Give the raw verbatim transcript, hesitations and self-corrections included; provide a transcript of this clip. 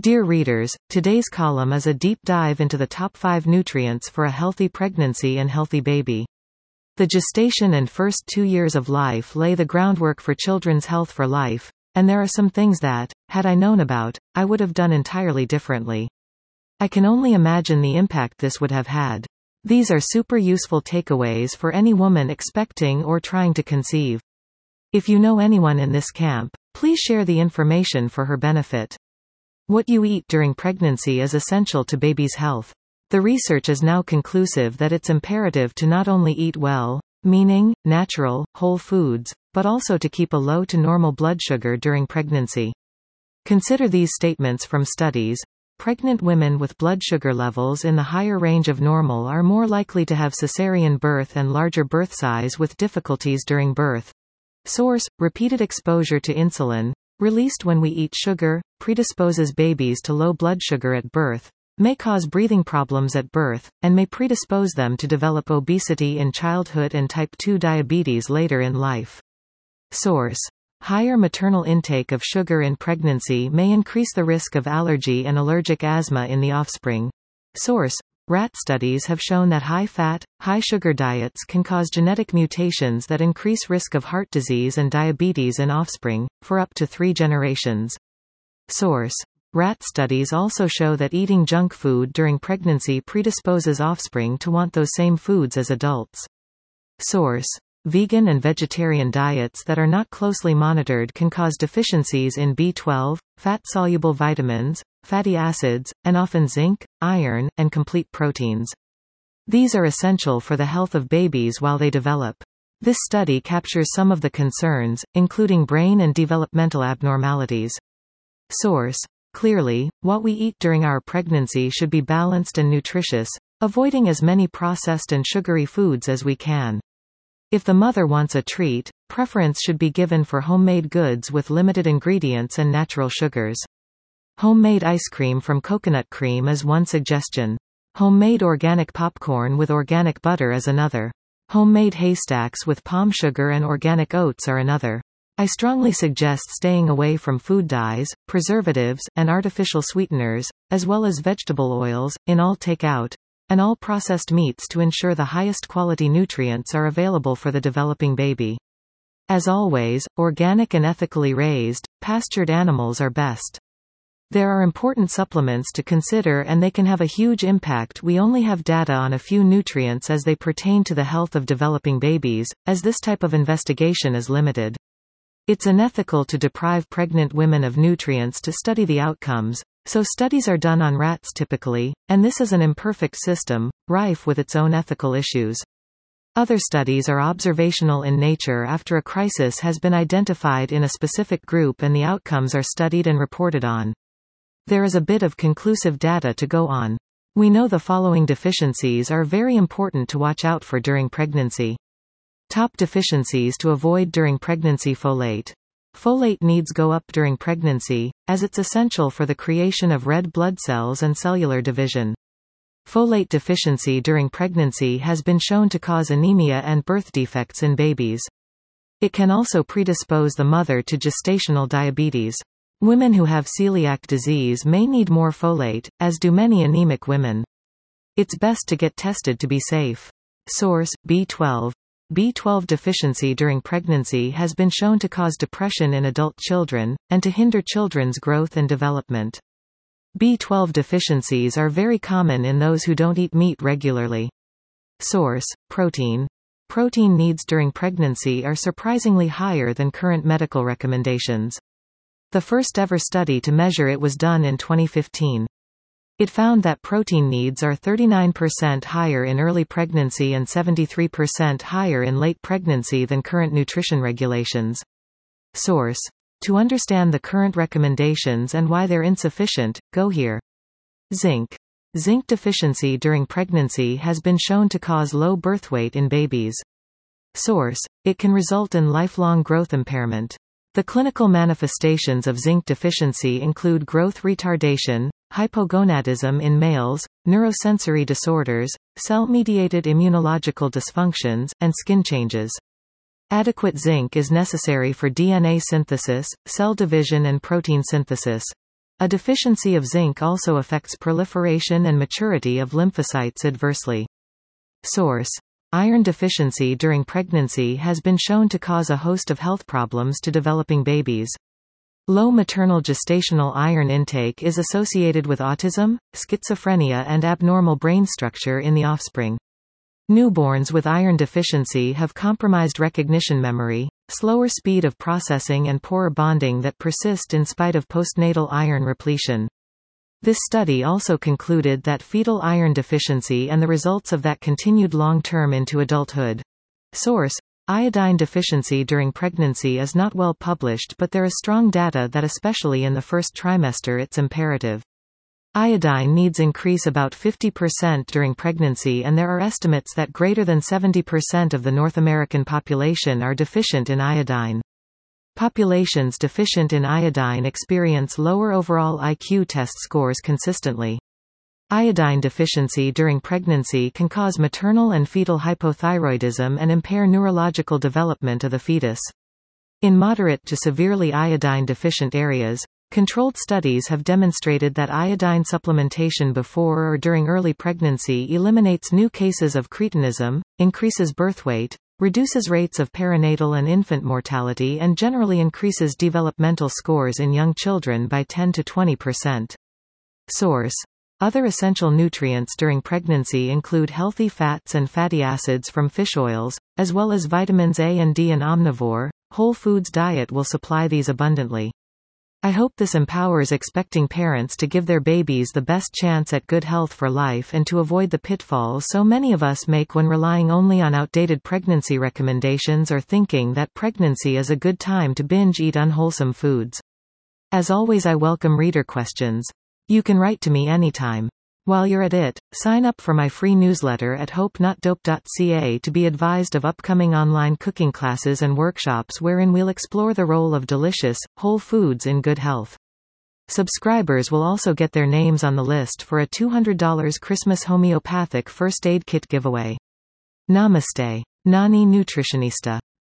Dear readers, today's column is a deep dive into the top five nutrients for a healthy pregnancy and healthy baby. The gestation and first two years of life lay the groundwork for children's health for life, and there are some things that, had I known about, I would have done entirely differently. I can only imagine the impact this would have had. These are super useful takeaways for any woman expecting or trying to conceive. If you know anyone in this camp, please share the information for her benefit. What you eat during pregnancy is essential to baby's health. The research is now conclusive that it's imperative to not only eat well, meaning, natural, whole foods, but also to keep a low to normal blood sugar during pregnancy. Consider these statements from studies. Pregnant women with blood sugar levels in the higher range of normal are more likely to have cesarean birth and larger birth size with difficulties during birth. Source: repeated exposure to insulin, released when we eat sugar, predisposes babies to low blood sugar at birth, may cause breathing problems at birth, and may predispose them to develop obesity in childhood and type two diabetes later in life. Source: higher maternal intake of sugar in pregnancy may increase the risk of allergy and allergic asthma in the offspring. Source: rat studies have shown that high-fat, high-sugar diets can cause genetic mutations that increase risk of heart disease and diabetes in offspring, for up to three generations. Source: rat studies also show that eating junk food during pregnancy predisposes offspring to want those same foods as adults. Source: vegan and vegetarian diets that are not closely monitored can cause deficiencies in B twelve, fat-soluble vitamins, fatty acids, and often zinc, iron, and complete proteins. These are essential for the health of babies while they develop. This study captures some of the concerns, including brain and developmental abnormalities. Source: clearly, what we eat during our pregnancy should be balanced and nutritious, avoiding as many processed and sugary foods as we can. If the mother wants a treat, preference should be given for homemade goods with limited ingredients and natural sugars. Homemade ice cream from coconut cream is one suggestion. Homemade organic popcorn with organic butter is another. Homemade haystacks with palm sugar and organic oats are another. I strongly suggest staying away from food dyes, preservatives, and artificial sweeteners, as well as vegetable oils, in all takeout, and all processed meats to ensure the highest quality nutrients are available for the developing baby. As always, organic and ethically raised, pastured animals are best. There are important supplements to consider and they can have a huge impact. We only have data on a few nutrients as they pertain to the health of developing babies, as this type of investigation is limited. It's unethical to deprive pregnant women of nutrients to study the outcomes, so studies are done on rats typically, and this is an imperfect system, rife with its own ethical issues. Other studies are observational in nature after a crisis has been identified in a specific group and the outcomes are studied and reported on. There is a bit of conclusive data to go on. We know the following deficiencies are very important to watch out for during pregnancy. Top deficiencies to avoid during pregnancy: folate. Folate needs go up during pregnancy, as it's essential for the creation of red blood cells and cellular division. Folate deficiency during pregnancy has been shown to cause anemia and birth defects in babies. It can also predispose the mother to gestational diabetes. Women who have celiac disease may need more folate, as do many anemic women. It's best to get tested to be safe. Source: B twelve. B twelve deficiency during pregnancy has been shown to cause depression in adult children, and to hinder children's growth and development. B twelve deficiencies are very common in those who don't eat meat regularly. Source: protein. Protein needs during pregnancy are surprisingly higher than current medical recommendations. The first ever study to measure it was done in twenty fifteen. It found that protein needs are thirty-nine percent higher in early pregnancy and seventy-three percent higher in late pregnancy than current nutrition regulations. Source: to understand the current recommendations and why they're insufficient, go here. Zinc. Zinc deficiency during pregnancy has been shown to cause low birth weight in babies. Source: it can result in lifelong growth impairment. The clinical manifestations of zinc deficiency include growth retardation, hypogonadism in males, neurosensory disorders, cell-mediated immunological dysfunctions, and skin changes. Adequate zinc is necessary for D N A synthesis, cell division and protein synthesis. A deficiency of zinc also affects proliferation and maturity of lymphocytes adversely. Source: Iron deficiency during pregnancy has been shown to cause a host of health problems to developing babies. Low maternal gestational iron intake is associated with autism, schizophrenia and abnormal brain structure in the offspring. Newborns with iron deficiency have compromised recognition memory, slower speed of processing and poorer bonding that persist in spite of postnatal iron repletion. This study also concluded that fetal iron deficiency and the results of that continued long-term into adulthood. Source: Iodine deficiency during pregnancy is not well published, but there is strong data that especially in the first trimester it's imperative. Iodine needs increase about fifty percent during pregnancy, and there are estimates that greater than seventy percent of the North American population are deficient in iodine. Populations deficient in iodine experience lower overall I Q test scores consistently. Iodine deficiency during pregnancy can cause maternal and fetal hypothyroidism and impair neurological development of the fetus. In moderate to severely iodine deficient areas, controlled studies have demonstrated that iodine supplementation before or during early pregnancy eliminates new cases of cretinism, increases birth weight, reduces rates of perinatal and infant mortality, and generally increases developmental scores in young children by ten to twenty percent. Source: Other essential nutrients during pregnancy include healthy fats and fatty acids from fish oils, as well as vitamins A and D. An omnivore, whole foods diet will supply these abundantly. I hope this empowers expecting parents to give their babies the best chance at good health for life and to avoid the pitfalls so many of us make when relying only on outdated pregnancy recommendations or thinking that pregnancy is a good time to binge eat unwholesome foods. As always, I welcome reader questions. You can write to me anytime. While you're at it, sign up for my free newsletter at hope not dope dot c a to be advised of upcoming online cooking classes and workshops wherein we'll explore the role of delicious, whole foods in good health. Subscribers will also get their names on the list for a two hundred dollars Christmas homeopathic first aid kit giveaway. Namaste. Nani Nutritionista.